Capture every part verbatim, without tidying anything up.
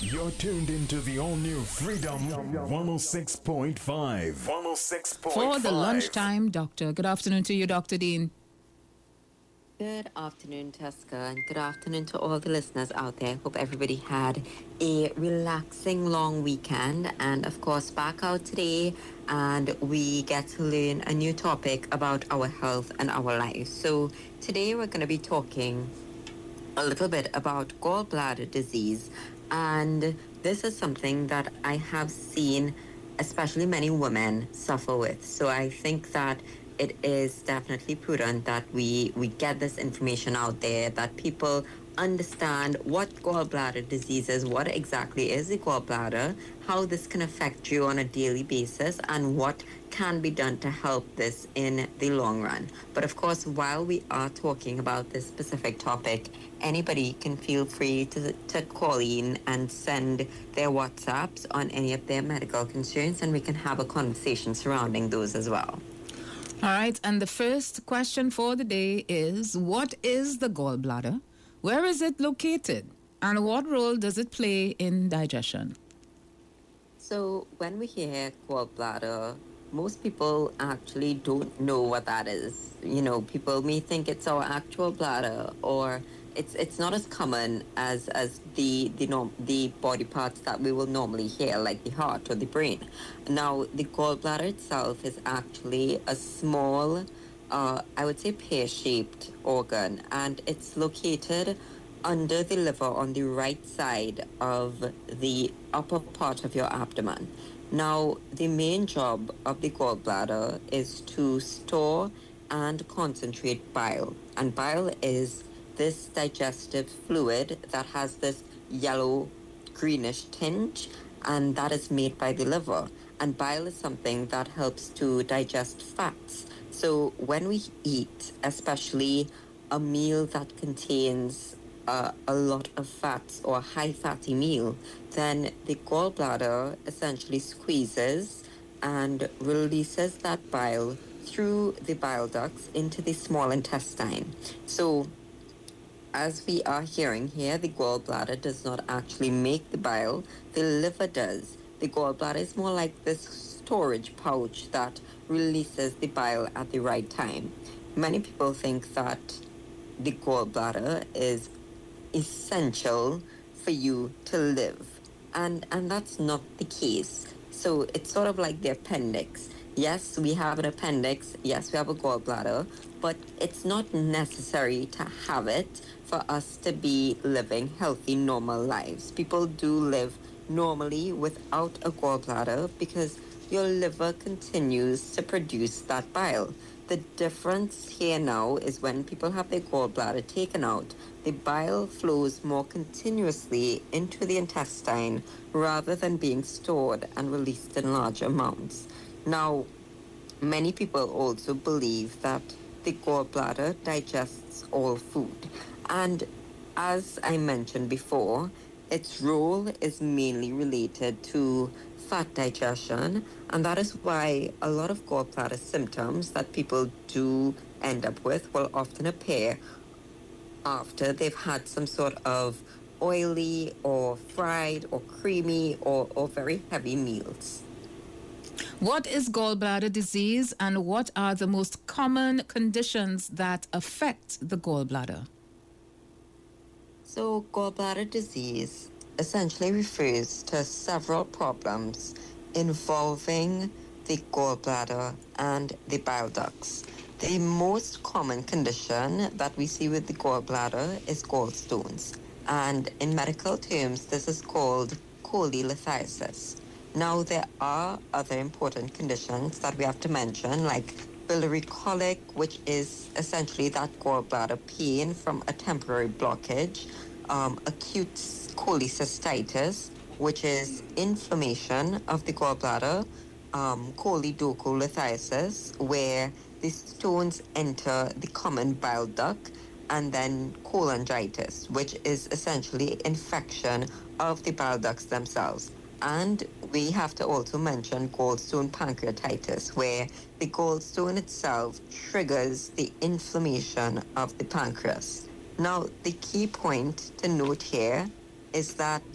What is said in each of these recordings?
You're tuned into the all-new Freedom one oh six point five. one oh six point five. For the lunchtime doctor. Good afternoon to you, Doctor Dean. Good afternoon, Tuska, and good afternoon to all the listeners out there. Hope everybody had a relaxing long weekend, and of course, back out today, and we get to learn a new topic about our health and our lives. So today we're going to be talking a little bit about gallbladder disease, and this is something that I have seen especially many women suffer with. So I think that it is definitely prudent that we, we get this information out there, that people understand what gallbladder disease is, what exactly is a gallbladder, how this can affect you on a daily basis, and what can be done to help this in the long run. But of course, while we are talking about this specific topic, anybody can feel free to, to call in and send their WhatsApps on any of their medical concerns, and we can have a conversation surrounding those as well. All right, and the first question for the day is, what is the gallbladder? Where is it located? And what role does it play in digestion? So when we hear gallbladder, most people actually don't know what that is. You know, people may think it's our actual bladder, or it's it's not as common as as the the norm, the body parts that we will normally hear, like the heart or the brain. Now, the gallbladder itself is actually a small, uh, I would say, pear-shaped organ, and it's located under the liver on the right side of the upper part of your abdomen. Now, the main job of the gallbladder is to store and concentrate bile, and bile is this digestive fluid that has this yellow greenish tinge, and that is made by the liver. And bile is something that helps to digest fats. So when we eat, especially a meal that contains uh, a lot of fats or a high fatty meal, then the gallbladder essentially squeezes and releases that bile through the bile ducts into the small intestine. So as we are hearing here, the gallbladder does not actually make the bile, the liver does. The gallbladder is more like this storage pouch that releases the bile at the right time. Many people think that the gallbladder is essential for you to live, and and that's not the case. So it's sort of like the appendix. Yes, we have an appendix. Yes, we have a gallbladder, but it's not necessary to have it for us to be living healthy, normal lives. People do live normally without a gallbladder because your liver continues to produce that bile. The difference here now is when people have their gallbladder taken out, the bile flows more continuously into the intestine rather than being stored and released in large amounts. Now, many people also believe that the gallbladder digests all food. And as I mentioned before, its role is mainly related to fat digestion, and that is why a lot of gallbladder symptoms that people do end up with will often appear after they've had some sort of oily or fried or creamy or, or very heavy meals. What is gallbladder disease, and what are the most common conditions that affect the gallbladder? So, gallbladder disease essentially refers to several problems involving the gallbladder and the bile ducts. The most common condition that we see with the gallbladder is gallstones, and in medical terms, this is called cholelithiasis. Now, there are other important conditions that we have to mention, like biliary colic, which is essentially that gallbladder pain from a temporary blockage, um, acute cholecystitis, which is inflammation of the gallbladder, um, choledocholithiasis, where the stones enter the common bile duct, and then cholangitis, which is essentially infection of the bile ducts themselves. And we have to also mention gallstone pancreatitis, where the gallstone itself triggers the inflammation of the pancreas. Now, the key point to note here is that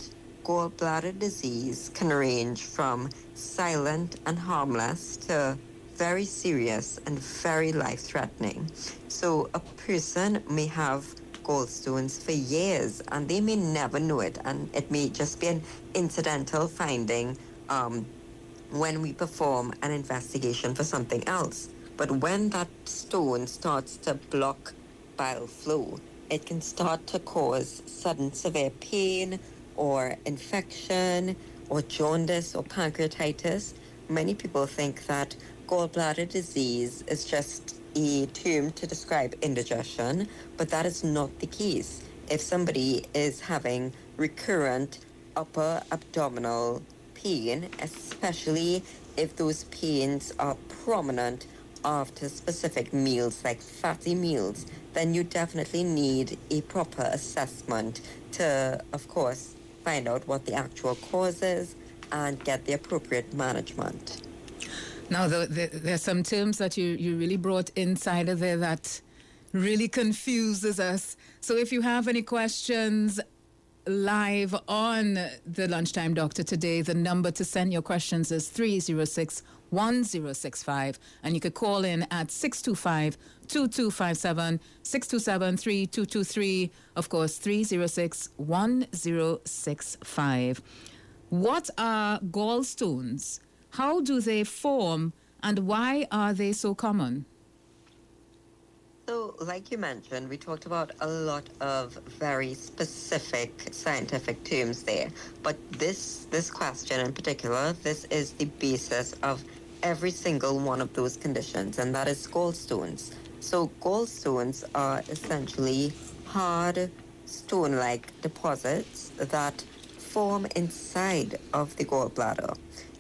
gallbladder disease can range from silent and harmless to very serious and very life-threatening. So a person may have gallstones for years and they may never know it, and it may just be an incidental finding um, when we perform an investigation for something else. But when that stone starts to block bile flow, it can start to cause sudden severe pain or infection or jaundice or pancreatitis. Many people think that gallbladder disease is just a term to describe indigestion, but that is not the case. If somebody is having recurrent upper abdominal pain, especially if those pains are prominent after specific meals like fatty meals, then you definitely need a proper assessment to, of course, find out what the actual cause is and get the appropriate management. Now, the, the, there are some terms that you, you really brought inside of there that really confuses us. So if you have any questions live on the Lunchtime Doctor today, the number to send your questions is three oh six, one oh six five, and you could call in at six two five, two two five seven, six two seven, three two two three, of course three oh six, one oh six five. What are gallstones? How do they form, and why are they so common? So, like you mentioned, we talked about a lot of very specific scientific terms there. But this this question in particular, this is the basis of every single one of those conditions, and that is gallstones. So gallstones are essentially hard stone-like deposits that form inside of the gallbladder.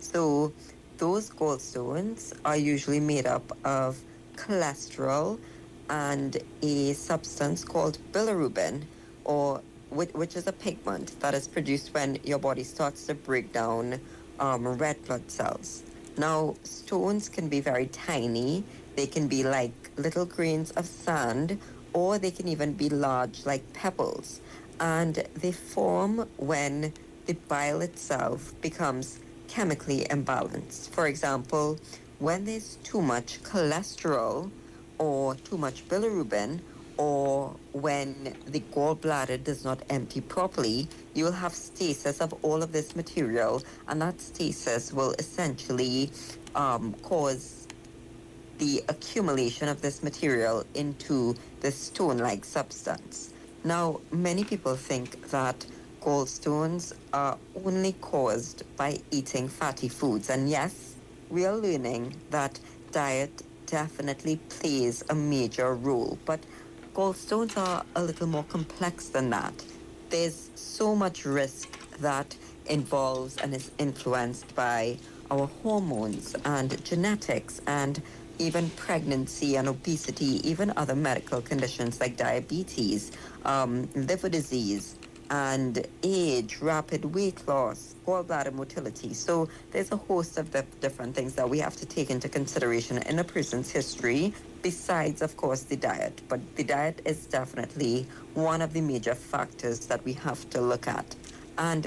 So those gallstones are usually made up of cholesterol and a substance called bilirubin, or which, which is a pigment that is produced when your body starts to break down um, red blood cells. Now, stones can be very tiny. They can be like little grains of sand, or they can even be large like pebbles. And they form when the bile itself becomes chemically imbalanced. For example, when there's too much cholesterol or too much bilirubin, or when the gallbladder does not empty properly, you will have stasis of all of this material, and that stasis will essentially um, cause the accumulation of this material into this stone-like substance. Now, many people think that gallstones are only caused by eating fatty foods, and yes, we are learning that diet definitely plays a major role, but gallstones are a little more complex than that. There's so much risk that involves and is influenced by our hormones and genetics and even pregnancy and obesity, even other medical conditions like diabetes, um, liver disease, and age, rapid weight loss, gallbladder motility. So there's a host of the different things that we have to take into consideration in a person's history, besides, of course, the diet. But the diet is definitely one of the major factors that we have to look at. And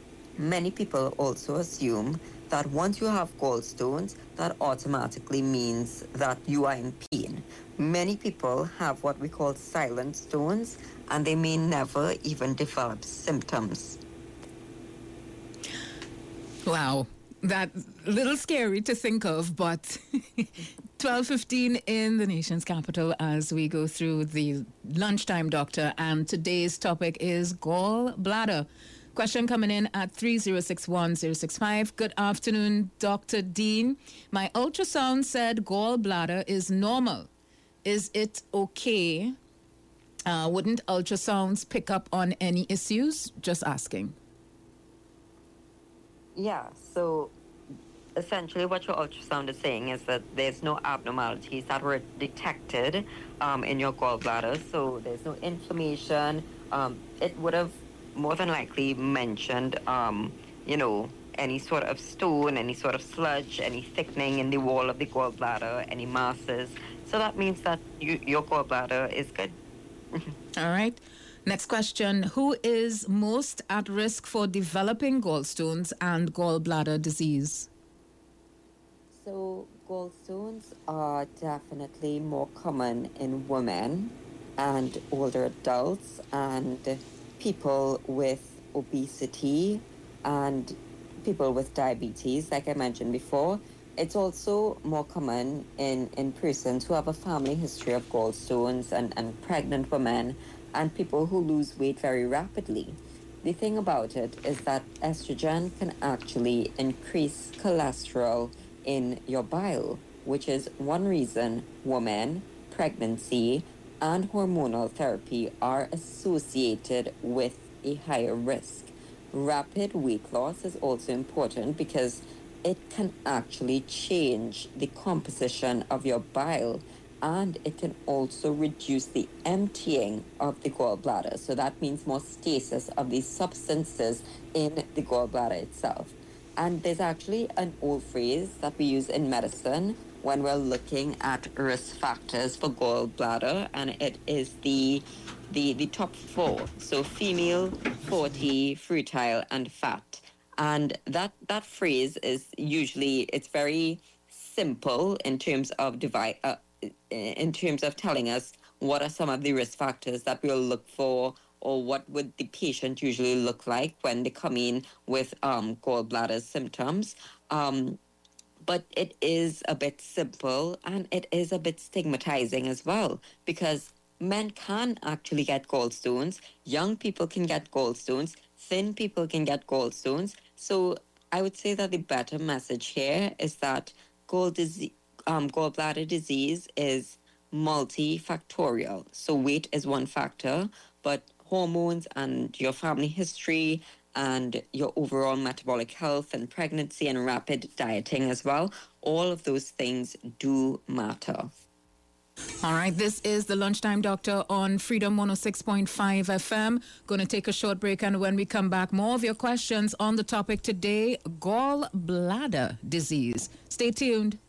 many people also assume that once you have gallstones, that automatically means that you are in pain. Many people have what we call silent stones, and they may never even develop symptoms. Wow, that's a little scary to think of, but twelve fifteen in the nation's capital as we go through the Lunchtime Doctor, and today's topic is gallbladder. Question coming in at three oh six, one oh six five. Good afternoon, Doctor Dean. My ultrasound said gallbladder is normal. Is it okay? Uh, wouldn't ultrasounds pick up on any issues? Just asking. Yeah, so essentially what your ultrasound is saying is that there's no abnormalities that were detected um, in your gallbladder. So there's no inflammation. Um, it would have more than likely mentioned, um, you know, any sort of stone, any sort of sludge, any thickening in the wall of the gallbladder, any masses. So that means that you, your gallbladder is good. All right. Next question. Who is most at risk for developing gallstones and gallbladder disease? So, gallstones are definitely more common in women and older adults and people with obesity and people with diabetes, like I mentioned before. It's also more common in, in persons who have a family history of gallstones and, and pregnant women and people who lose weight very rapidly. The thing about it is that estrogen can actually increase cholesterol in your bile, which is one reason women, pregnancy, and hormonal therapy are associated with a higher risk. Rapid weight loss is also important because it can actually change the composition of your bile, and it can also reduce the emptying of the gallbladder. So that means more stasis of these substances in the gallbladder itself. And there's actually an old phrase that we use in medicine when we're looking at risk factors for gallbladder, and it is the the, the top four. So female, forty, fertile, and fat. And that, that phrase is usually, it's very simple in terms of divide, uh, in terms of telling us what are some of the risk factors that we'll look for, or what would the patient usually look like when they come in with um, gallbladder symptoms. Um, but it is a bit simple and it is a bit stigmatizing as well, because men can actually get gallstones, young people can get gallstones, thin people can get gallstones. So I would say that the better message here is that gall disease, um, gallbladder disease is multifactorial. So weight is one factor, but hormones and your family history and your overall metabolic health and pregnancy and rapid dieting as well, all of those things do matter. All right, this is the Lunchtime Doctor on Freedom one oh six point five F M. Going to take a short break, and when we come back, more of your questions on the topic today, gallbladder disease. Stay tuned.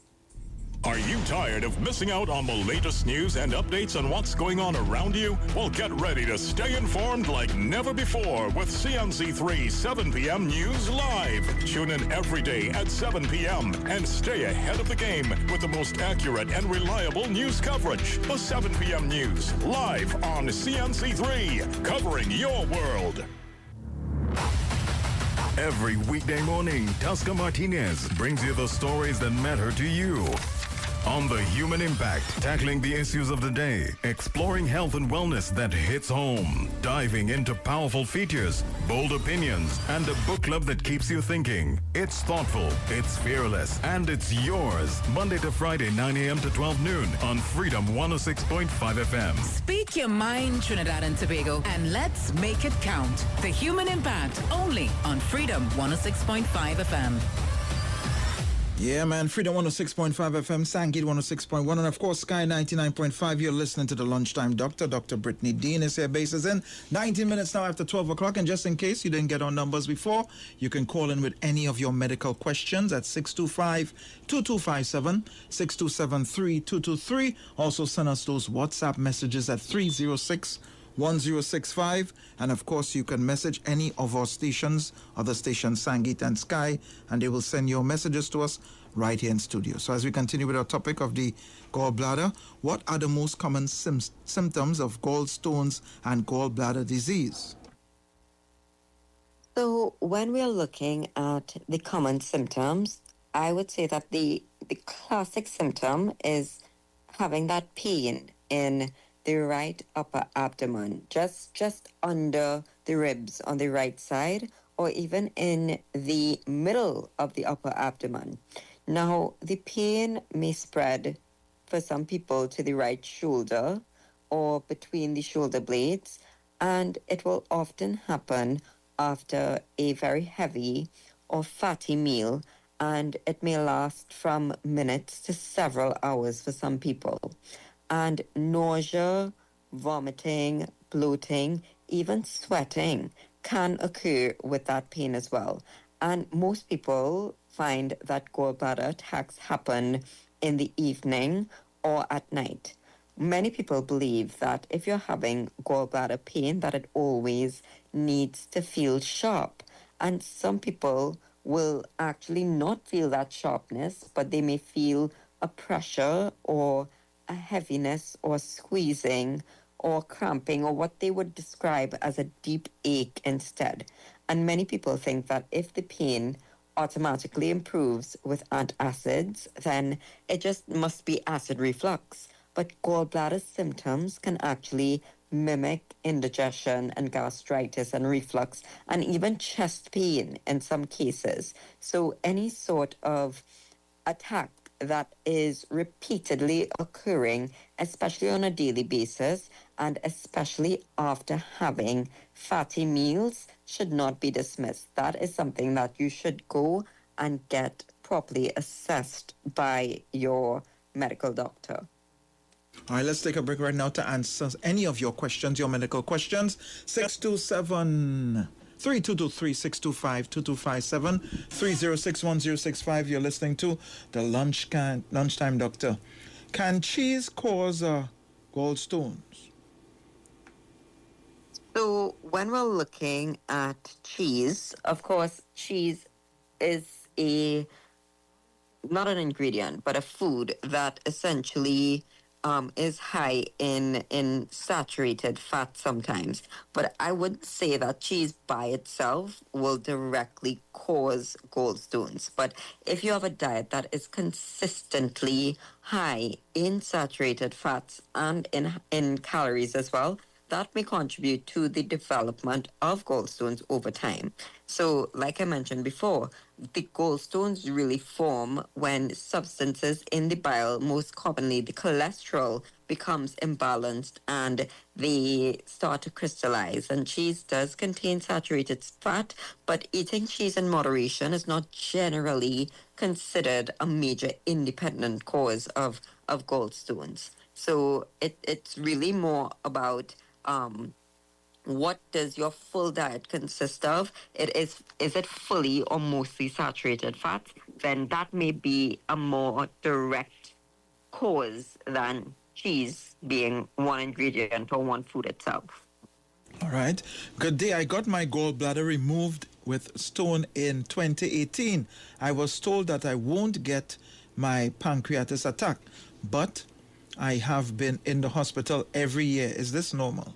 Are you tired of missing out on the latest news and updates on what's going on around you? Well, get ready to stay informed like never before with C N C three seven p.m. News Live. Tune in every day at seven p.m. and stay ahead of the game with the most accurate and reliable news coverage. The seven p.m. News live on C N C three, covering your world. Every weekday morning, Tosca Martinez brings you the stories that matter to you. On The Human Impact, tackling the issues of the day, exploring health and wellness that hits home, diving into powerful features, bold opinions, and a book club that keeps you thinking. It's thoughtful, it's fearless, and it's yours. Monday to Friday, nine a.m. to twelve noon on Freedom one oh six point five F M. Speak your mind, Trinidad and Tobago, and let's make it count. The Human Impact, only on Freedom one oh six point five F M. Yeah, man. Freedom one oh six point five F M, Sangit one oh six point one, and of course Sky ninety-nine point five. You're listening to the Lunchtime Doctor. Doctor Brittany Dean is here. Bases in nineteen minutes now after twelve o'clock. And just in case you didn't get our numbers before, you can call in with any of your medical questions at six two five, two two five seven, six two seven three, two two three. Also send us those WhatsApp messages at three oh six, one oh six five, and of course you can message any of our stations, other stations, Sangit and Sky, and they will send your messages to us right here in studio. So as we continue with our topic of the gallbladder, what are the most common sim- symptoms of gallstones and gallbladder disease? So when we're looking at the common symptoms, I would say that the, the classic symptom is having that pain in the right upper abdomen, just just under the ribs on the right side, or even in the middle of the upper abdomen. Now, the pain may spread for some people to the right shoulder or between the shoulder blades, and it will often happen after a very heavy or fatty meal, and it may last from minutes to several hours for some people. And nausea, vomiting, bloating, even sweating can occur with that pain as well. And most people find that gallbladder attacks happen in the evening or at night. many people believe that if you're having gallbladder pain, that it always needs to feel sharp. And some people will actually not feel that sharpness, but they may feel a pressure or a heaviness or squeezing or cramping or what they would describe as a deep ache instead. And many people think that if the pain automatically improves with antacids, then it just must be acid reflux. But gallbladder symptoms can actually mimic indigestion and gastritis and reflux and even chest pain in some cases. So any sort of attack that is repeatedly occurring, especially on a daily basis, and especially after having fatty meals, should not be dismissed. That is something that you should go and get properly assessed by your medical doctor. All right, let's take a break right now to answer any of your questions, your medical questions. six two seven, three two two three, six two five, two two five seven, three zero six, one zero six five. You're listening to the lunch can, Lunchtime Doctor. Can cheese cause uh, gallstones? So when we're looking at cheese, of course, cheese is a not an ingredient, but a food that essentially um, is high in in saturated fat sometimes. But I wouldn't say that cheese by itself will directly cause gallstones. But if you have a diet that is consistently high in saturated fats and in in calories as well, that may contribute to the development of gallstones over time. So, like I mentioned before, the gallstones really form when substances in the bile, most commonly the cholesterol, becomes imbalanced and they start to crystallize. And cheese does contain saturated fat, but eating cheese in moderation is not generally considered a major independent cause of, of gallstones. So it, it's really more about Um, what does your full diet consist of? It is is it fully or mostly saturated fat? Then that may be a more direct cause than cheese being one ingredient or one food itself. All right. Good day. I got my gallbladder removed with stone in twenty eighteen. I was told that I won't get my pancreatitis attack, but I have been in the hospital every year. Is this normal?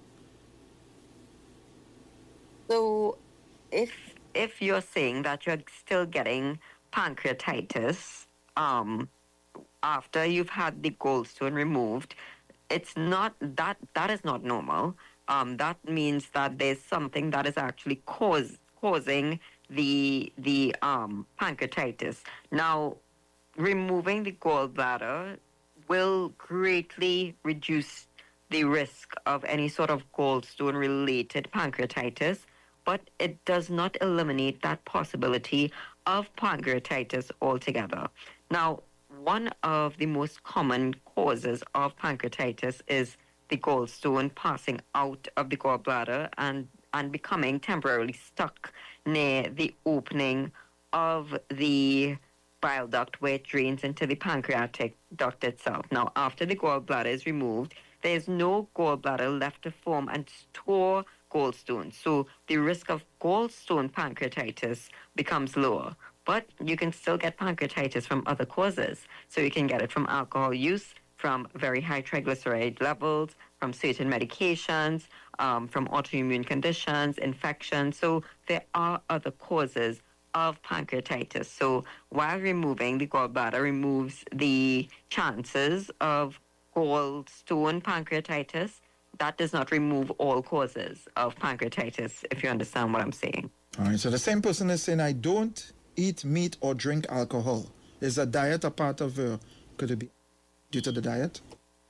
So if if you're saying that you're still getting pancreatitis um, after you've had the gallstone removed, it's not that that is not normal. Um, that means that there's something that is actually cause, causing the the um, pancreatitis. Now, removing the gallbladder will greatly reduce the risk of any sort of gallstone-related pancreatitis, but it does not eliminate that possibility of pancreatitis altogether. Now, one of the most common causes of pancreatitis is the gallstone passing out of the gallbladder and, and becoming temporarily stuck near the opening of the bile duct where it drains into the pancreatic duct itself. Now, after the gallbladder is removed, there's no gallbladder left to form and store gallstones. So the risk of gallstone pancreatitis becomes lower. But you can still get pancreatitis from other causes. So you can get it from alcohol use, from very high triglyceride levels, from certain medications, um, from autoimmune conditions, infections. So there are other causes of pancreatitis. So while removing the gallbladder removes the chances of gallstone pancreatitis, that does not remove all causes of pancreatitis, if you understand what I'm saying. All right, so the same person is saying, I don't eat meat or drink alcohol. Is a diet a part of, uh, could it be due to the diet?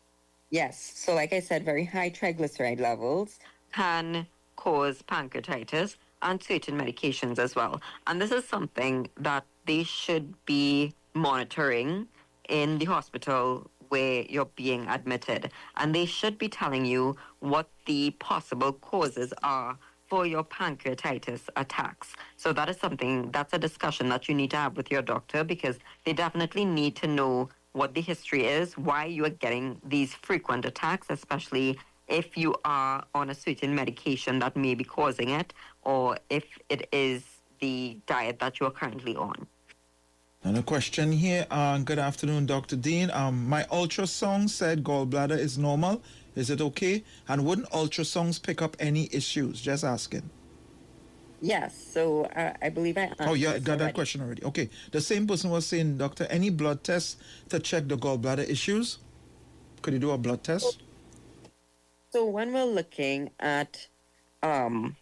Yes. So like I said, very high triglyceride levels can cause pancreatitis and certain medications as well. And this is something that they should be monitoring in the hospital where you're being admitted. And they should be telling you what the possible causes are for your pancreatitis attacks. So that is something, that's a discussion that you need to have with your doctor, because they definitely need to know what the history is, why you are getting these frequent attacks, especially if you are on a certain medication that may be causing it, or if it is the diet that you are currently on. And a question here. Uh, good afternoon, Doctor Dean. Um, my ultrasound said gallbladder is normal. Is it okay? And wouldn't ultrasounds pick up any issues? Just asking. Yes, so uh, I believe I answered Oh, yeah, this got that already. question already. Okay. The same person was saying, doctor, any blood tests to check the gallbladder issues? Could you do a blood test? So when we're looking at um,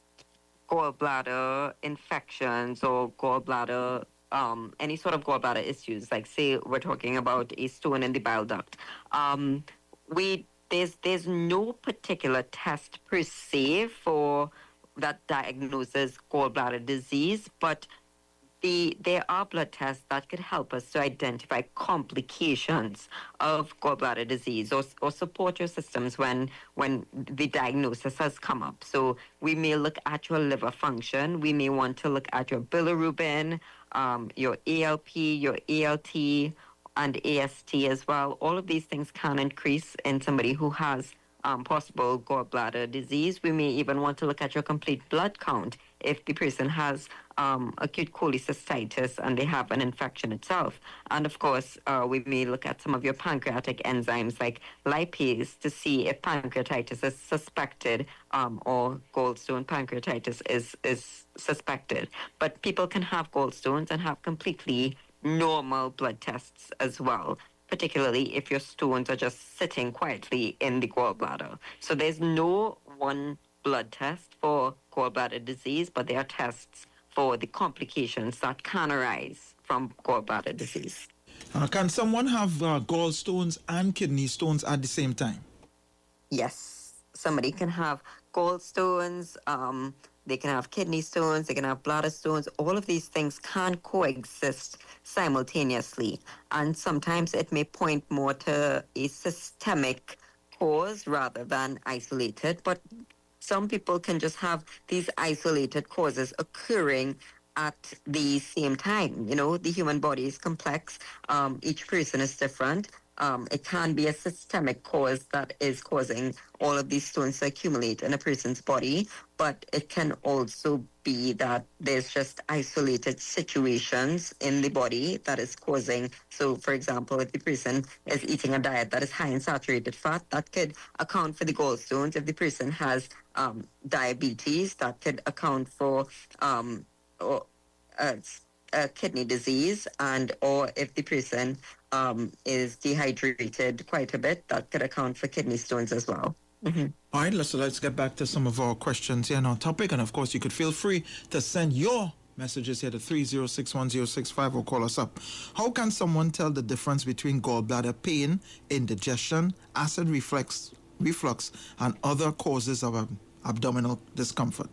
gallbladder infections or gallbladder, um, any sort of gallbladder issues, like say we're talking about a stone in the bile duct, um, we there's there's no particular test per se for that diagnoses gallbladder disease, but the there are blood tests that could help us to identify complications of gallbladder disease or, or support your systems when when the diagnosis has come up. So we may look at your liver function. We may want to look at your bilirubin, um, your A L P, your A L T, and A S T as well. All of these things can increase in somebody who has um, possible gallbladder disease. We may even want to look at your complete blood count if the person has um, acute cholecystitis and they have an infection itself. And of course, uh, we may look at some of your pancreatic enzymes like lipase to see if pancreatitis is suspected um, or gallstone pancreatitis is, is suspected. But people can have gallstones and have completely normal blood tests as well, particularly if your stones are just sitting quietly in the gallbladder. So there's no one blood test for gallbladder disease, but there are tests for the complications that can arise from gallbladder disease. Uh, can someone have uh, gallstones and kidney stones at the same time? Yes, somebody can have gallstones, um, they can have kidney stones, they can have bladder stones. All of these things can coexist simultaneously. And sometimes it may point more to a systemic cause rather than isolated. But some people can just have these isolated causes occurring at the same time. You know, the human body is complex. Um, each person is different. Um, it can be a systemic cause that is causing all of these stones to accumulate in a person's body, but it can also be that there's just isolated situations in the body that is causing. So, for example, if the person is eating a diet that is high in saturated fat, that could account for the gallstones. If the person has um, diabetes, that could account for um, or, uh, uh, kidney disease, and or if the person um, is dehydrated quite a bit, that could account for kidney stones as well. Mm-hmm. All right, let's, let's get back to some of our questions here on our topic. And of course, you could feel free to send your messages here to three zero six one zero six five or call us up. How can someone tell the difference between gallbladder pain, indigestion, acid reflux, reflux, and other causes of um, abdominal discomfort?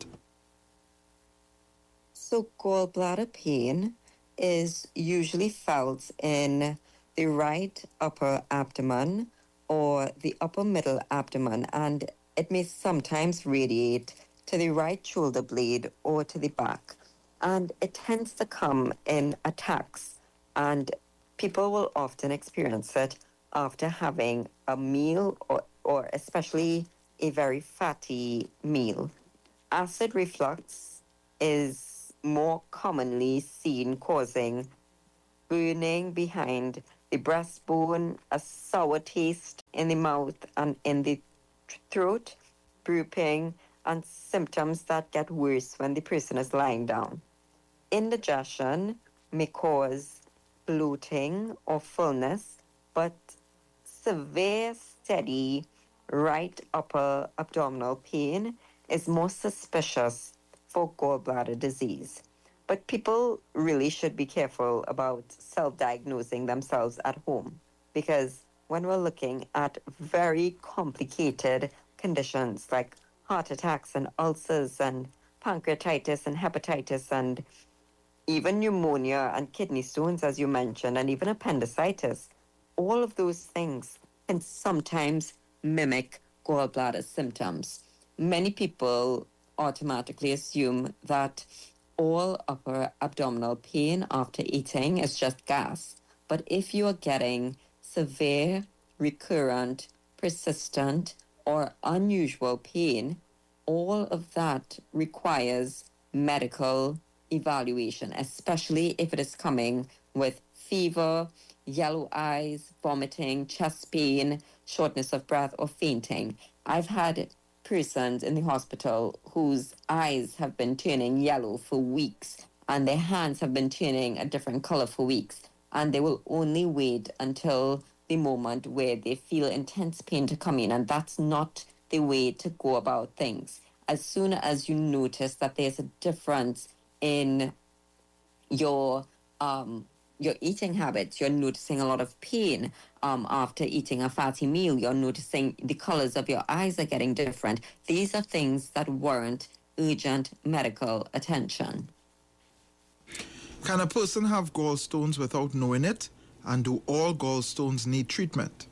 So gallbladder pain is usually felt in the right upper abdomen or the upper middle abdomen, and it may sometimes radiate to the right shoulder blade or to the back. And it tends to come in attacks, and people will often experience it after having a meal or, or especially a very fatty meal. Acid reflux is more commonly seen causing burning behind the breastbone, a sour taste in the mouth and in the throat, burping, and symptoms that get worse when the person is lying down. Indigestion may cause bloating or fullness, but severe, steady right upper abdominal pain is more suspicious for gallbladder disease. But people really should be careful about self-diagnosing themselves at home, because when we're looking at very complicated conditions like heart attacks and ulcers and pancreatitis and hepatitis and even pneumonia and kidney stones, as you mentioned, and even appendicitis, all of those things can sometimes mimic gallbladder symptoms. Many people automatically assume that all upper abdominal pain after eating is just gas. But if you are getting severe, recurrent, persistent, or unusual pain, all of that requires medical evaluation, especially if it is coming with fever, yellow eyes, vomiting, chest pain, shortness of breath, or fainting. I've had persons in the hospital whose eyes have been turning yellow for weeks and their hands have been turning a different color for weeks, and they will only wait until the moment where they feel intense pain to come in, and that's not the way to go about things. As soon as you notice that there's a difference in your um, your eating habits, you're noticing a lot of pain um, after eating a fatty meal, you're noticing the colors of your eyes are getting different. These are things that warrant urgent medical attention. Can a person have gallstones without knowing it? And do all gallstones need treatment?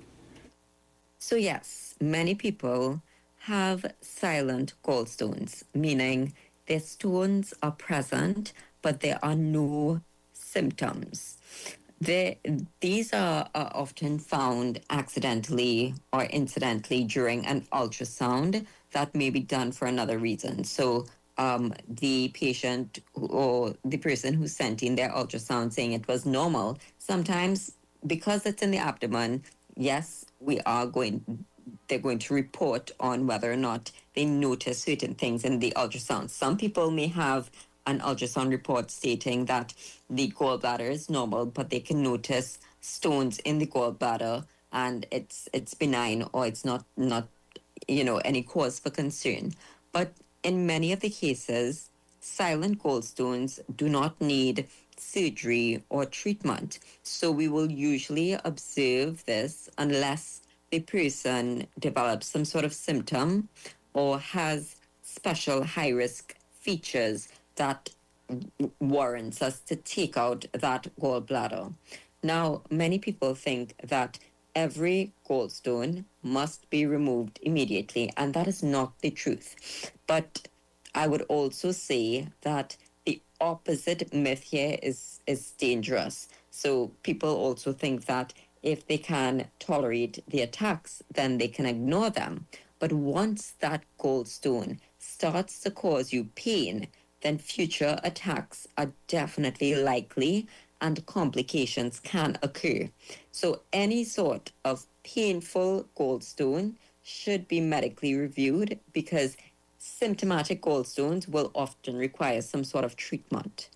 So yes, many people have silent gallstones, meaning their stones are present, but there are no symptoms. They, these are, are often found accidentally or incidentally during an ultrasound that may be done for another reason. So um, the patient or the person who sent in their ultrasound saying it was normal, sometimes because it's in the abdomen, yes, we are going, they're going to report on whether or not they notice certain things in the ultrasound. Some people may have an ultrasound report stating that the gallbladder is normal, but they can notice stones in the gallbladder and it's it's benign or it's not, not you know, any cause for concern. But in many of the cases, silent gallstones do not need surgery or treatment. So we will usually observe this unless the person develops some sort of symptom or has special high-risk features that warrants us to take out that gallbladder. Now, many people think that every gallstone must be removed immediately, and that is not the truth. But I would also say that the opposite myth here is, is dangerous. So people also think that if they can tolerate the attacks, then they can ignore them. But once that gallstone starts to cause you pain, then future attacks are definitely likely and complications can occur. So any sort of painful gallstone should be medically reviewed because symptomatic gallstones will often require some sort of treatment.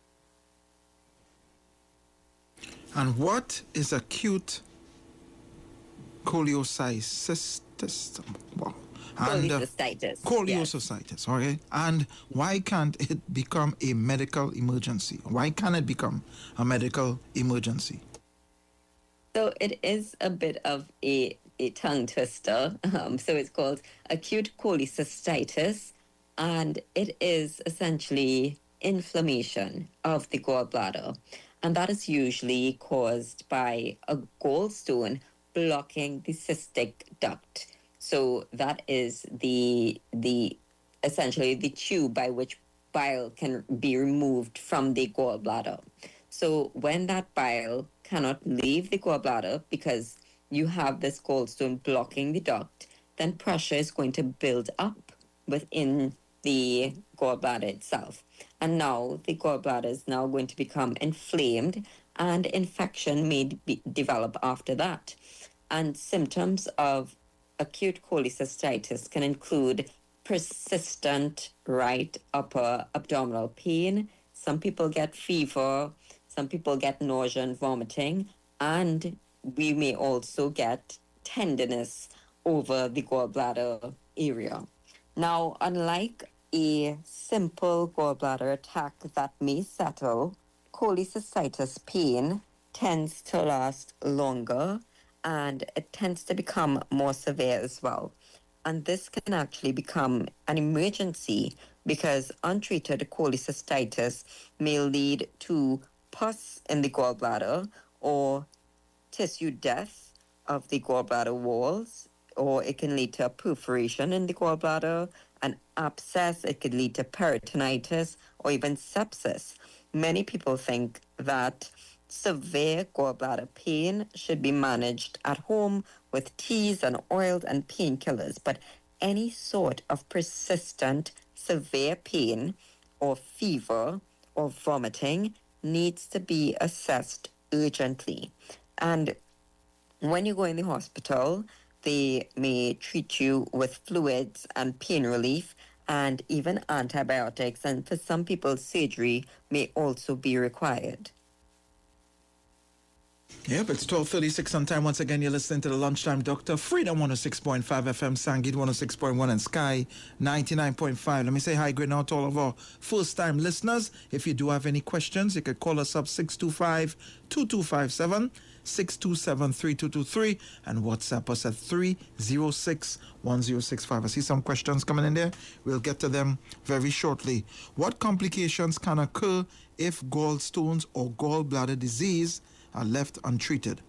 And what is acute cholecystitis? Wow. And, uh, cholecystitis. cholecystitis, yes. Okay. And why can't it become a medical emergency? Why can it become a medical emergency? So it is a bit of a, a tongue twister. Um, so it's called acute cholecystitis, and it is essentially inflammation of the gallbladder. And that is usually caused by a gallstone blocking the cystic duct. So that is the the essentially the tube by which bile can be removed from the gallbladder. So when that bile cannot leave the gallbladder because you have this gallstone blocking the duct, then pressure is going to build up within the gallbladder itself. And now the gallbladder is now going to become inflamed and infection may be, develop after that. And symptoms of acute cholecystitis can include persistent right upper abdominal pain. Some people get fever, some people get nausea and vomiting, and we may also get tenderness over the gallbladder area. Now, unlike a simple gallbladder attack that may settle, cholecystitis pain tends to last longer and it tends to become more severe as well. And this can actually become an emergency because untreated cholecystitis may lead to pus in the gallbladder or tissue death of the gallbladder walls, or it can lead to a perforation in the gallbladder, an abscess, it could lead to peritonitis or even sepsis. Many people think that Severe gallbladder pain should be managed at home with teas and oils and painkillers, but any sort of persistent severe pain or fever or vomiting needs to be assessed urgently. And when you go in the hospital, they may treat you with fluids and pain relief and even antibiotics, and for some people, surgery may also be required. Yep, it's twelve thirty-six on time. Once again, you're listening to the Lunchtime Doctor. Freedom one oh six point five F M, Sangit one oh six point one, and Sky ninety-nine point five. Let me say hi, great now to all of our first-time listeners. If you do have any questions, you could call us up six two five, two two five seven, six two seven, three two two three, and WhatsApp us at three oh six, one oh six five. I see some questions coming in there. We'll get to them very shortly. What complications can occur if gallstones or gallbladder disease are left untreated?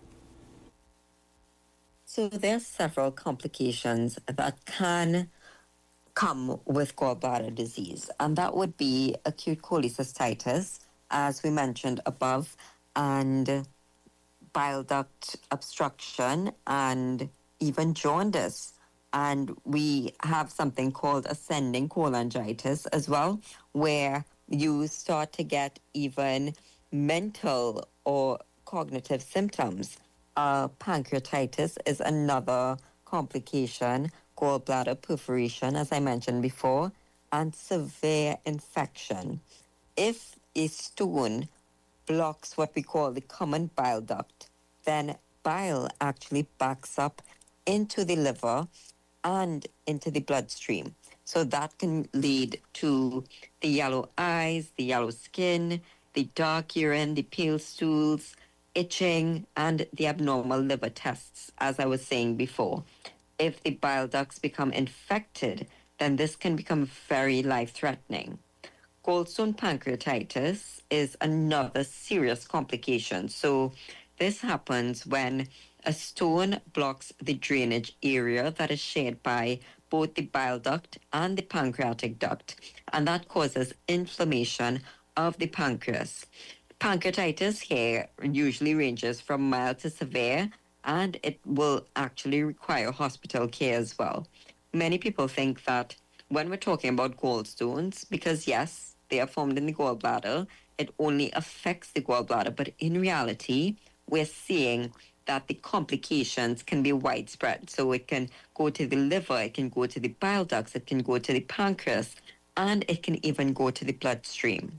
So there are several complications that can come with gallbladder disease, and that would be acute cholecystitis, as we mentioned above, and bile duct obstruction, and even jaundice. And we have something called ascending cholangitis as well, where you start to get even mental or cognitive symptoms. Uh, pancreatitis is another complication, gallbladder perforation, as I mentioned before, and severe infection. If a stone blocks what we call the common bile duct, then bile actually backs up into the liver and into the bloodstream. So that can lead to the yellow eyes, the yellow skin, the dark urine, the pale stools, itching, and the abnormal liver tests, as I was saying before. If the bile ducts become infected, then this can become very life-threatening. Gallstone pancreatitis is another serious complication. So this happens when a stone blocks the drainage area that is shared by both the bile duct and the pancreatic duct, and that causes inflammation of the pancreas. Pancreatitis here usually ranges from mild to severe, and it will actually require hospital care as well. Many people think that when we're talking about gallstones, because yes, they are formed in the gallbladder, it only affects the gallbladder, but in reality, we're seeing that the complications can be widespread. So it can go to the liver, it can go to the bile ducts, it can go to the pancreas, and it can even go to the bloodstream.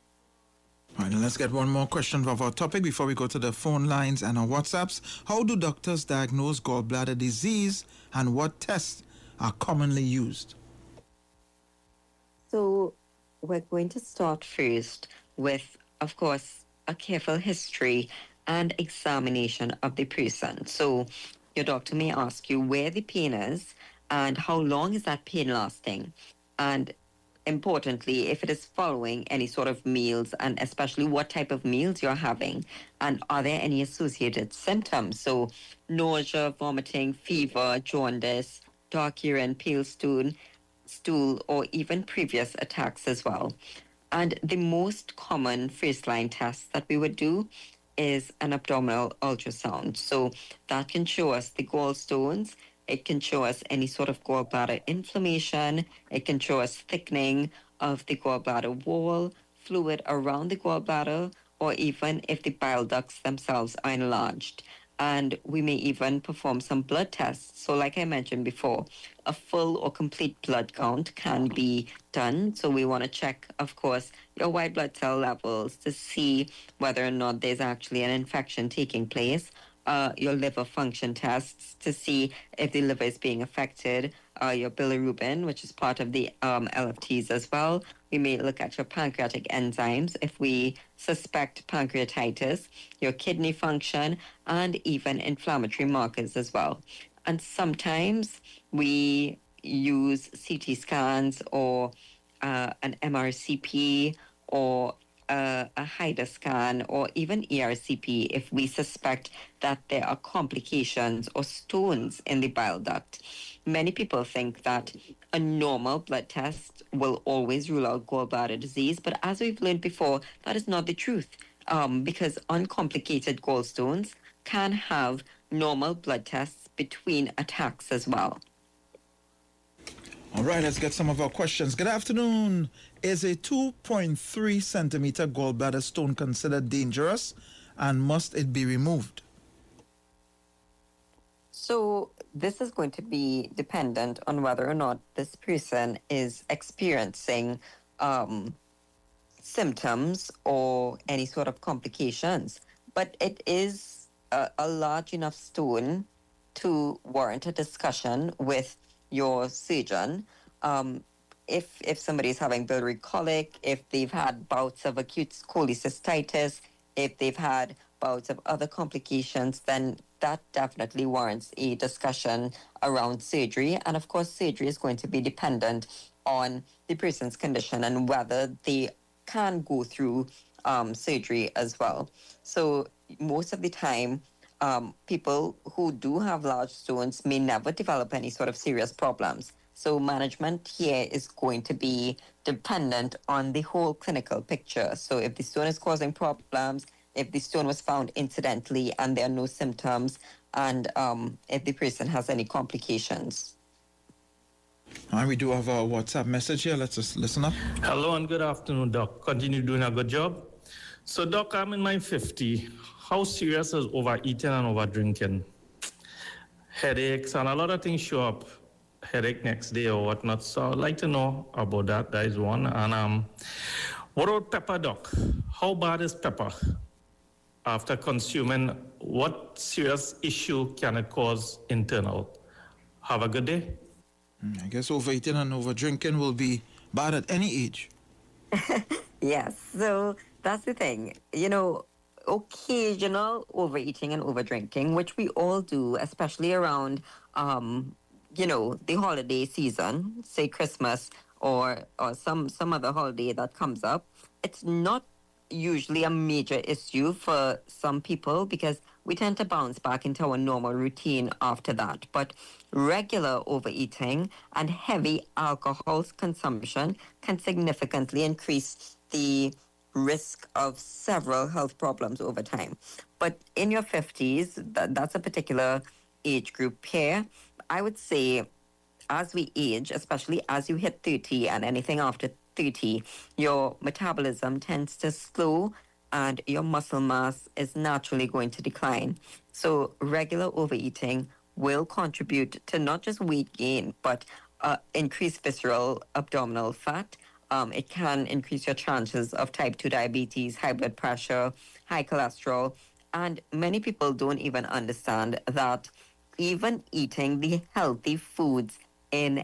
All right, and let's get one more question of our topic before we go to the phone lines and our WhatsApps. How do doctors diagnose gallbladder disease, and what tests are commonly used? So we're going to start first with, of course, a careful history and examination of the person. So your doctor may ask you where the pain is and how long is that pain lasting, and importantly, if it is following any sort of meals, and especially what type of meals you're having, and are there any associated symptoms? So nausea, vomiting, fever, jaundice, dark urine, pale stool, stool, or even previous attacks as well. And the most common first-line test that we would do is an abdominal ultrasound. So that can show us the gallstones. It can show us any sort of gallbladder inflammation. It can show us thickening of the gallbladder wall, fluid around the gallbladder, or even if the bile ducts themselves are enlarged. And we may even perform some blood tests. So like I mentioned before, a full or complete blood count can be done. So we want to check, of course, your white blood cell levels to see whether or not there's actually an infection taking place. Uh, your liver function tests to see if the liver is being affected, uh, your bilirubin, which is part of the um, L F Ts as well. We may look at your pancreatic enzymes if we suspect pancreatitis, your kidney function, and even inflammatory markers as well. And sometimes we use C T scans or uh, an M R C P or Uh, a HIDA scan or even E R C P if we suspect that there are complications or stones in the bile duct. Many people think that a normal blood test will always rule out gallbladder disease, but as we've learned before, that is not the truth. um, because uncomplicated gallstones can have normal blood tests between attacks as well. All right, let's get some of our questions. Good afternoon. Is a two point three centimeter gallbladder stone considered dangerous, and must it be removed? So this is going to be dependent on whether or not this person is experiencing um, symptoms or any sort of complications. But it is a, a large enough stone to warrant a discussion with your surgeon. Um, if if somebody is having biliary colic, if they've had bouts of acute cholecystitis, if they've had bouts of other complications, then that definitely warrants a discussion around surgery. And of course, surgery is going to be dependent on the person's condition and whether they can go through um, surgery as well. So most of the time, um, people who do have large stones may never develop any sort of serious problems. So management here is going to be dependent on the whole clinical picture. So if the stone is causing problems, if the stone was found incidentally and there are no symptoms, and um, if the person has any complications. And we do have a WhatsApp message here. Let's just listen up. Hello and good afternoon, Doc. Continue doing a good job. So, Doc, I'm in my fifties. How serious is overeating and overdrinking? Headaches and a lot of things show up. Headache next day or whatnot. So I'd like to know about that. That is one. And um, what about pepper, Doc? How bad is pepper? After consuming, what serious issue can it cause internal? Have a good day. I guess overeating and overdrinking will be bad at any age. Yes, so that's the thing. You know, occasional overeating and overdrinking, which we all do, especially around, um, you know, the holiday season, say Christmas or or some some other holiday that comes up, it's not usually a major issue for some people because we tend to bounce back into our normal routine after that. But regular overeating and heavy alcohol consumption can significantly increase the risk of several health problems over time. But in your fifties, that, that's a particular age group here. I would say as we age, especially as you hit thirty and anything after thirty, your metabolism tends to slow and your muscle mass is naturally going to decline. So regular overeating will contribute to not just weight gain, but uh, increased visceral abdominal fat. Um, it can increase your chances of type two diabetes, high blood pressure, high cholesterol. And many people don't even understand that even eating the healthy foods in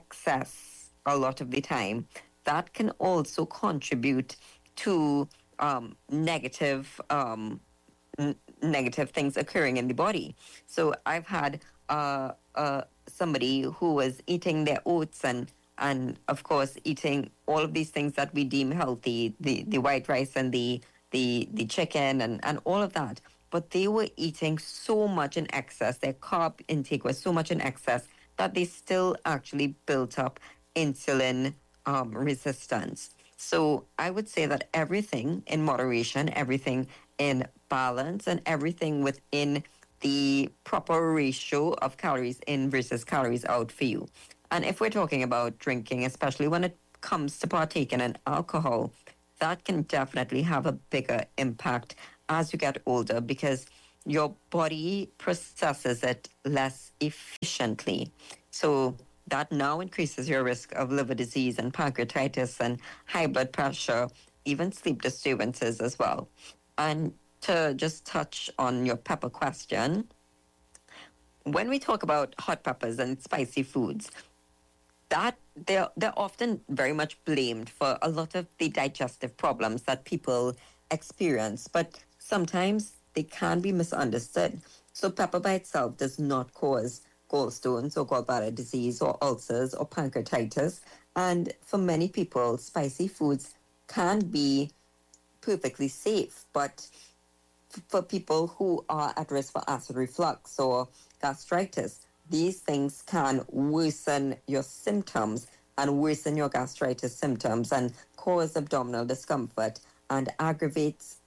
excess a lot of the time, that can also contribute to um, negative um, n- negative things occurring in the body. So I've had uh, uh, somebody who was eating their oats and and of course eating all of these things that we deem healthy, the, the white rice and the the the chicken and, and all of that. But they were eating so much in excess, their carb intake was so much in excess that they still actually built up insulin um, resistance. So I would say that everything in moderation, everything in balance, and everything within the proper ratio of calories in versus calories out for you. And if we're talking about drinking, especially when it comes to partaking in alcohol, that can definitely have a bigger impact as you get older because your body processes it less efficiently. So that now increases your risk of liver disease and pancreatitis and high blood pressure, even sleep disturbances as well. And to just touch on your pepper question, when we talk about hot peppers and spicy foods, that they're, they're often very much blamed for a lot of the digestive problems that people experience, but sometimes they can be misunderstood. So pepper by itself does not cause gallstones or gallbladder disease or ulcers or pancreatitis. And for many people, spicy foods can be perfectly safe, but f- for people who are at risk for acid reflux or gastritis, these things can worsen your symptoms and worsen your gastritis symptoms and cause abdominal discomfort and aggravates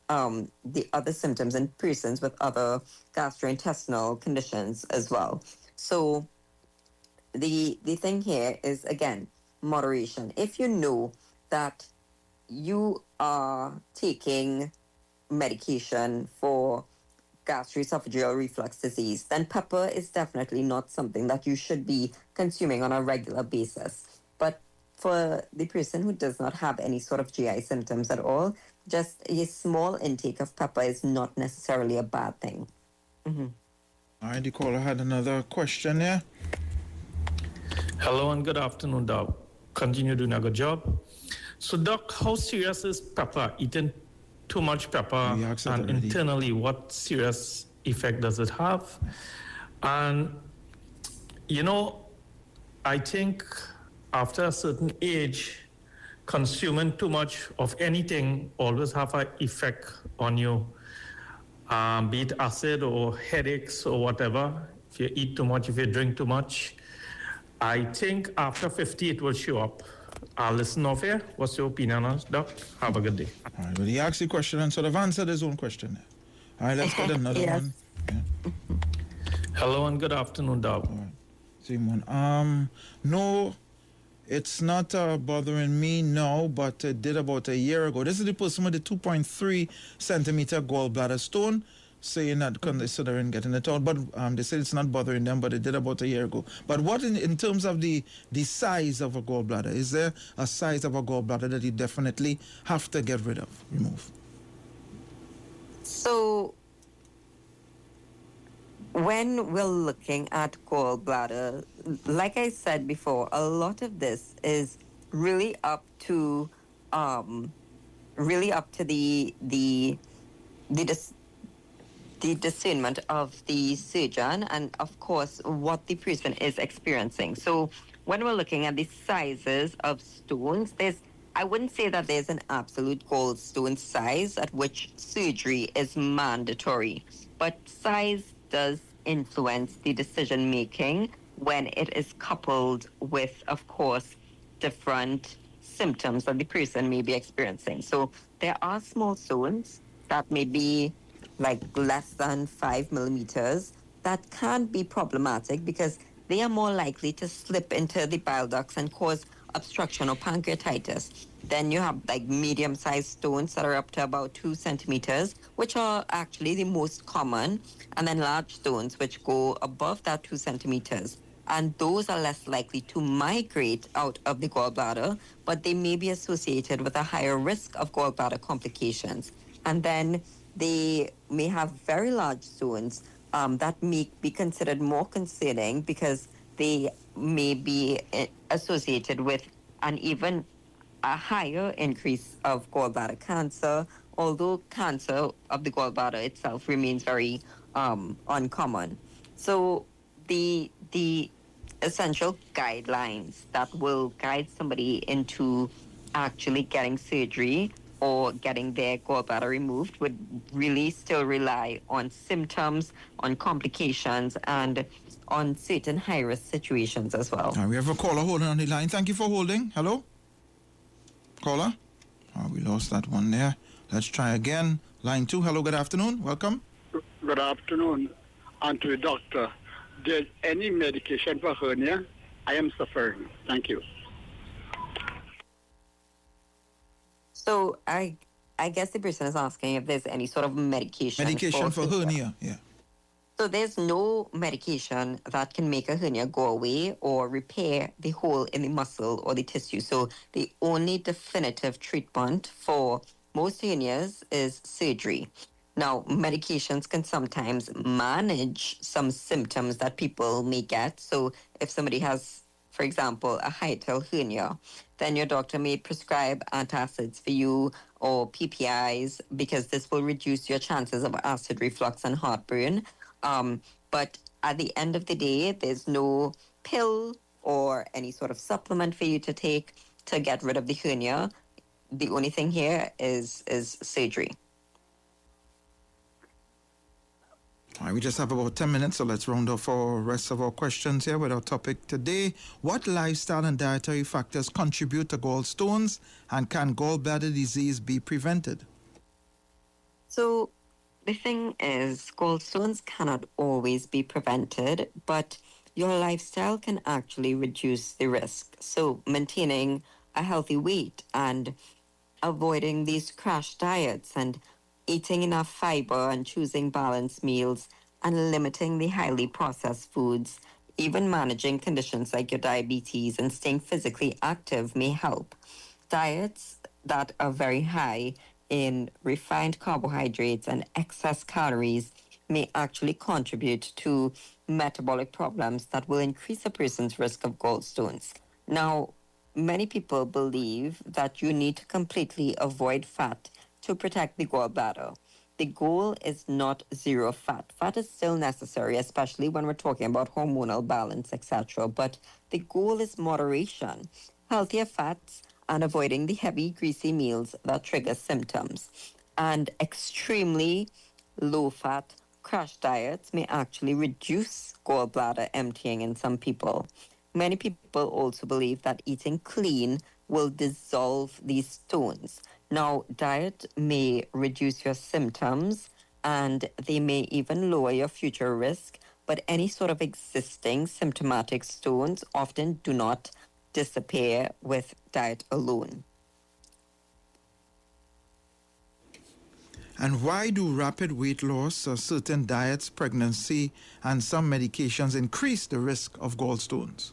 um, the other symptoms in persons with other gastrointestinal conditions as well. So the the thing here is, again, moderation. If you know that you are taking medication for gastroesophageal reflux disease, then pepper is definitely not something that you should be consuming on a regular basis. But for the person who does not have any sort of G I symptoms at all, just a small intake of pepper is not necessarily a bad thing. Mm-hmm. All right, the caller had another question there. Hello and good afternoon, Doc. Continue doing a good job. So, Doc, how serious is pepper? Eating too much pepper, and already. Internally, what serious effect does it have? And, you know, I think after a certain age, consuming too much of anything always have an effect on you, um, be it acid or headaches or whatever. If you eat too much, if you drink too much, I think after fifty it will show up. I'll listen off here. What's your opinion on it, Doc? Have a good day. All right, well, he asked the question and sort of answered his own question there. All right, let's get another yes. one. Yeah. Hello and good afternoon, Doc. All right. Same one. Um, no, it's not uh, bothering me now, but it did about a year ago. This is the person with the two point three centimeter gallbladder stone, saying that considering getting it out, but um, they said it's not bothering them, but it did about a year ago. But what in, in terms of the, the size of a gallbladder, is there a size of a gallbladder that you definitely have to get rid of, remove? So when we're looking at gallbladder, like I said before, a lot of this is really up to um, really up to the the the dis- the discernment of the surgeon and, of course, what the person is experiencing. So when we're looking at the sizes of stones, there's I wouldn't say that there's an absolute gallstone size at which surgery is mandatory, but size does influence the decision making when it is coupled with, of course, different symptoms that the person may be experiencing. So there are small stones that may be like less than five millimeters that can be problematic because they are more likely to slip into the bile ducts and cause obstruction or pancreatitis. Then you have like medium-sized stones that are up to about two centimeters, which are actually the most common, and then large stones which go above that two centimeters. And those are less likely to migrate out of the gallbladder, but they may be associated with a higher risk of gallbladder complications. And then they may have very large stones um, that may be considered more concerning because they may be associated with an even a higher increase of gallbladder cancer, although cancer of the gallbladder itself remains very um, uncommon. So the the essential guidelines that will guide somebody into actually getting surgery or getting their gallbladder removed would really still rely on symptoms, on complications, and on certain high-risk situations as well. Right, we have a caller holding on the line. Thank you for holding. Hello? Caller? Oh, we lost that one there. Let's try again. Line two. Hello, good afternoon. Welcome. Good afternoon. And to the doctor, there's any medication for hernia? I am suffering. Thank you. So I I guess the person is asking if there's any sort of medication. Medication for, for hernia, yeah. So there's no medication that can make a hernia go away or repair the hole in the muscle or the tissue. So the only definitive treatment for most hernias is surgery. Now, medications can sometimes manage some symptoms that people may get. So if somebody has, for example, a hiatal hernia, then your doctor may prescribe antacids for you or P P Is because this will reduce your chances of acid reflux and heartburn. Um, but at the end of the day, there's no pill or any sort of supplement for you to take to get rid of the hernia. The only thing here is is surgery. All right, we just have about ten minutes, so let's round off our rest of our questions here with our topic today. What lifestyle and dietary factors contribute to gallstones, and can gallbladder disease be prevented? So the thing is, gallstones cannot always be prevented, but your lifestyle can actually reduce the risk. So maintaining a healthy weight and avoiding these crash diets and eating enough fiber and choosing balanced meals and limiting the highly processed foods, even managing conditions like your diabetes and staying physically active may help. Diets that are very high in refined carbohydrates and excess calories may actually contribute to metabolic problems that will increase a person's risk of gallstones. Now, many people believe that you need to completely avoid fat to protect the gallbladder. The goal is not zero fat. Fat is still necessary, especially when we're talking about hormonal balance, et cetera. But the goal is moderation, healthier fats, and avoiding the heavy, greasy meals that trigger symptoms. And extremely low-fat crash diets may actually reduce gallbladder emptying in some people. Many people also believe that eating clean will dissolve these stones. Now, diet may reduce your symptoms and they may even lower your future risk, but any sort of existing symptomatic stones often do not disappear with diet alone. And why do rapid weight loss, uh, certain diets, pregnancy, and some medications increase the risk of gallstones?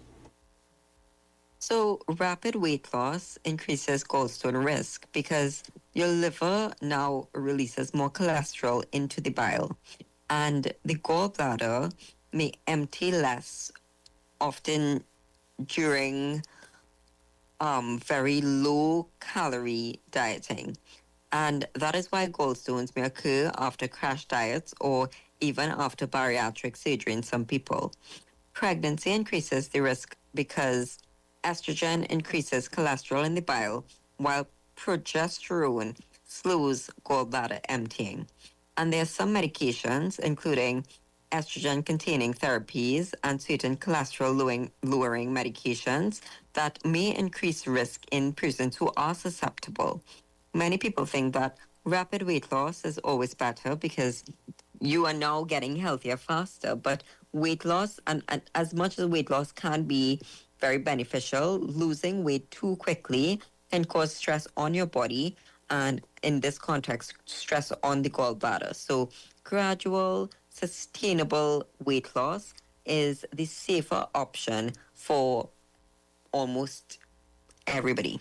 So rapid weight loss increases gallstone risk because your liver now releases more cholesterol into the bile, and the gallbladder may empty less, often during um, very low calorie dieting. And that is why gallstones may occur after crash diets or even after bariatric surgery in some people. Pregnancy increases the risk because estrogen increases cholesterol in the bile, while progesterone slows gallbladder emptying. And there are some medications, including estrogen-containing therapies and certain cholesterol-lowering lowering medications, that may increase risk in persons who are susceptible. Many people think that rapid weight loss is always better because you are now getting healthier faster, but weight loss, and, and as much as weight loss can be very beneficial, losing weight too quickly can cause stress on your body, and in this context, stress on the gallbladder. So gradual, sustainable weight loss is the safer option for almost everybody.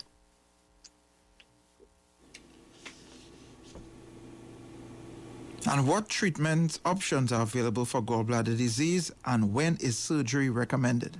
And what treatment options are available for gallbladder disease, and when is surgery recommended?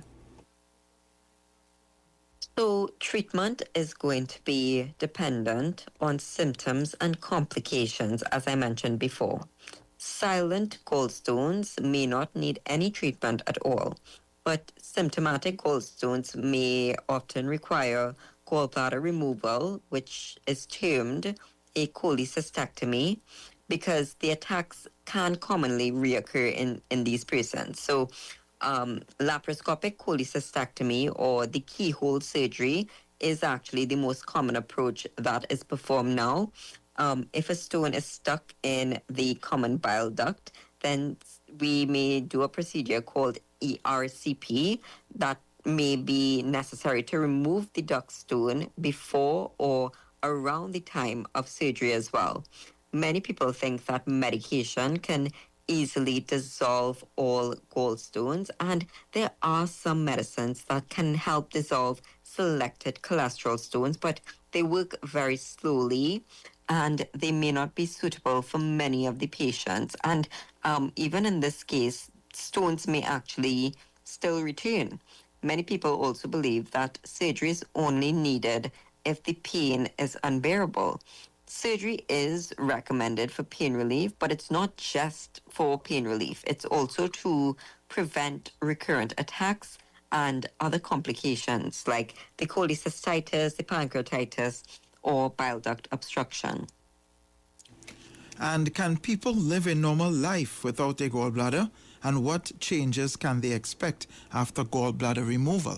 So treatment is going to be dependent on symptoms and complications, as I mentioned before. Silent gallstones may not need any treatment at all, but symptomatic gallstones may often require gallbladder removal, which is termed a cholecystectomy, because the attacks can commonly reoccur in, in these persons. So um, laparoscopic cholecystectomy, or the keyhole surgery, is actually the most common approach that is performed now. Um, if a stone is stuck in the common bile duct, then we may do a procedure called E R C P that may be necessary to remove the duct stone before or around the time of surgery as well. Many people think that medication can easily dissolve all gallstones, and there are some medicines that can help dissolve selected cholesterol stones, but they work very slowly and they may not be suitable for many of the patients. And um, even in this case, stones may actually still return. Many people also believe that surgery is only needed if the pain is unbearable. Surgery is recommended for pain relief, but it's not just for pain relief. It's also to prevent recurrent attacks and other complications like the cholecystitis, the pancreatitis, or bile duct obstruction. And can people live a normal life without a gallbladder? And what changes can they expect after gallbladder removal?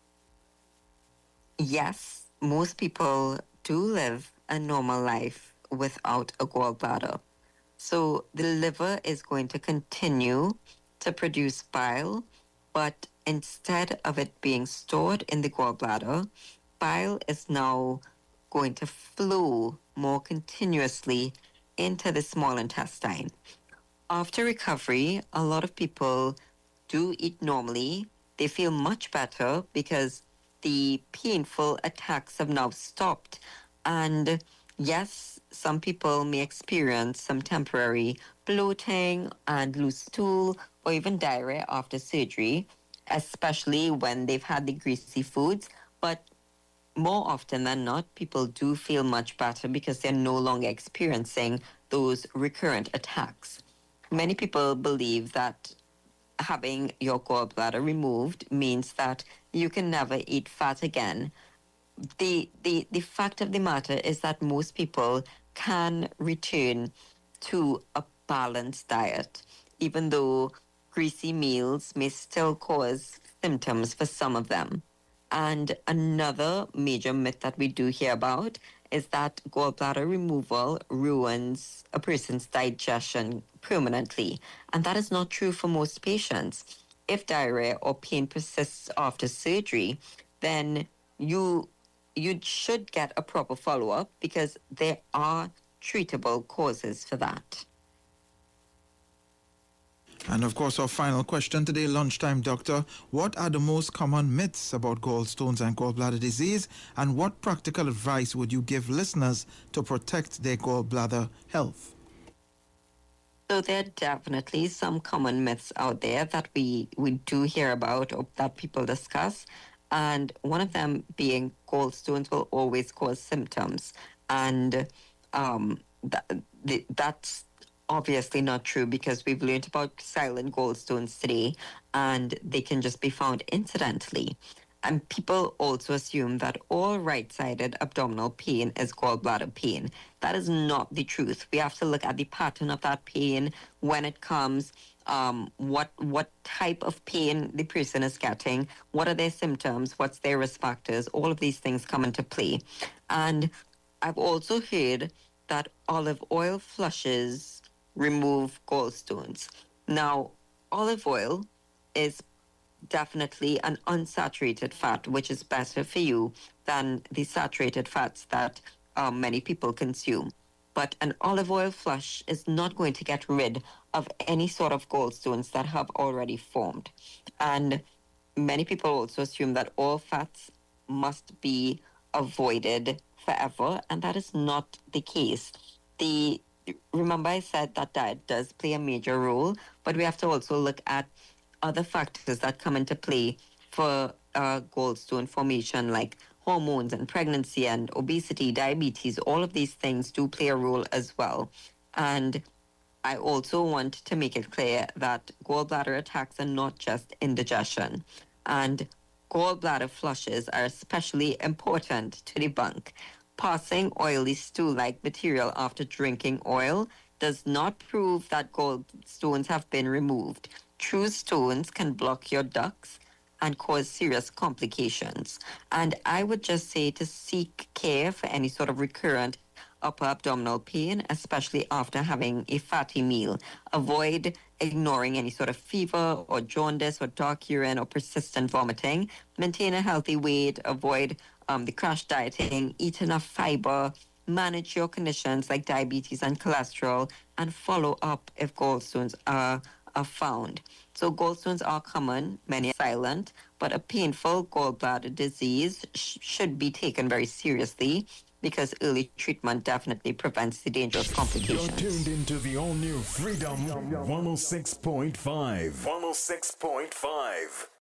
Yes, most people do live a normal life without a gallbladder. So the liver is going to continue to produce bile, but instead of it being stored in the gallbladder, bile is now going to flow more continuously into the small intestine. After recovery, a lot of people do eat normally. They feel much better because the painful attacks have now stopped. And yes, some people may experience some temporary bloating and loose stool or even diarrhea after surgery, especially when they've had the greasy foods. But more often than not, people do feel much better because they're no longer experiencing those recurrent attacks. Many people believe that having your gallbladder removed means that you can never eat fat again. The, the, the fact of the matter is that most people can return to a balanced diet, even though greasy meals may still cause symptoms for some of them. And another major myth that we do hear about is that gallbladder removal ruins a person's digestion permanently. And that is not true for most patients. If diarrhea or pain persists after surgery, then you, you should get a proper follow-up because there are treatable causes for that. And of course, our final question today, lunchtime, doctor. What are the most common myths about gallstones and gallbladder disease? And what practical advice would you give listeners to protect their gallbladder health? So there are definitely some common myths out there that we, we do hear about or that people discuss. And one of them being gallstones will always cause symptoms. And um, that, that's obviously not true because we've learned about silent gallstones today and they can just be found incidentally. And people also assume that all right-sided abdominal pain is gallbladder pain. That is not the truth. We have to look at the pattern of that pain, when it comes, um, what what type of pain the person is getting, what are their symptoms, what's their risk factors. All of these things come into play. And I've also heard that olive oil flushes remove gallstones. Now, olive oil is definitely an unsaturated fat, which is better for you than the saturated fats that um, many people consume. But an olive oil flush is not going to get rid of any sort of gallstones that have already formed. And many people also assume that all fats must be avoided forever, and that is not the case. The Remember, I said that diet does play a major role, but we have to also look at other factors that come into play for uh, gallstone formation, like hormones and pregnancy and obesity, diabetes. All of these things do play a role as well. And I also want to make it clear that gallbladder attacks are not just indigestion. And gallbladder flushes are especially important to debunk. Passing oily stool-like material after drinking oil does not prove that gallstones have been removed. True stones can block your ducts and cause serious complications. And I would just say to seek care for any sort of recurrent upper abdominal pain, especially after having a fatty meal. Avoid ignoring any sort of fever or jaundice or dark urine or persistent vomiting. Maintain a healthy weight. Avoid um, the crash dieting. Eat enough fiber. Manage your conditions like diabetes and cholesterol. And follow up if gallstones are, are found. So gallstones are common, many are silent, but a painful gallbladder disease sh- should be taken very seriously, because early treatment definitely prevents the dangerous complications. You're tuned into the all-new Freedom one oh six point five. one oh six point five.